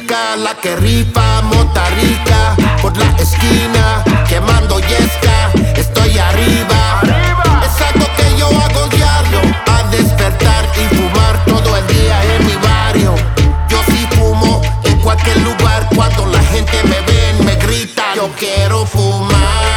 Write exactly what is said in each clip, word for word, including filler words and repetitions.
rica, la que rifa, mota rica, por la esquina, quemando yesca, estoy arriba. Es algo que yo hago diario, a despertar y fumar todo el día en mi barrio. Yo sí fumo en cualquier lugar, cuando la gente me ve, me grita, yo quiero fumar.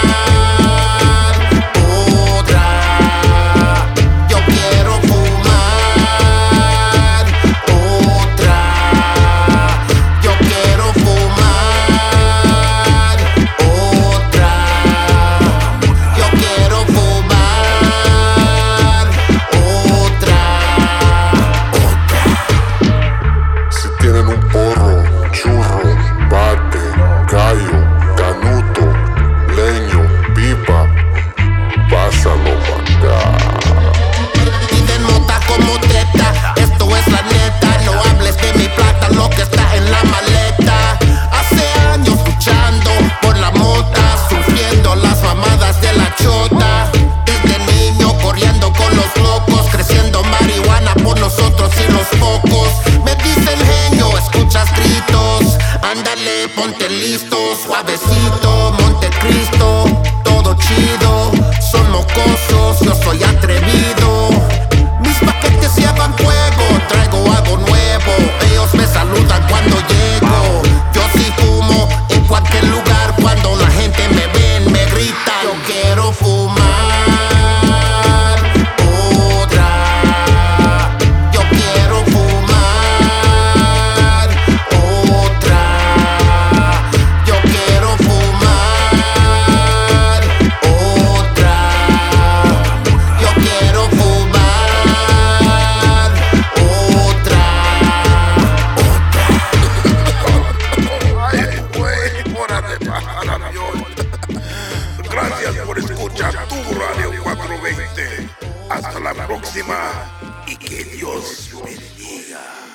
Ándale, ponte listo, suavecito, Montecristo, todo chido, son mocosos, yo soy atrevido. Mis paquetes llevan fuego, traigo algo nuevo, ellos me saludan cuando llego. Yo sí fumo en cualquier lugar, cuando la gente me ve, me grita, yo quiero fumar. Gracias por escuchar tu Radio cuatrocientos veinte. Hasta la próxima y que Dios bendiga.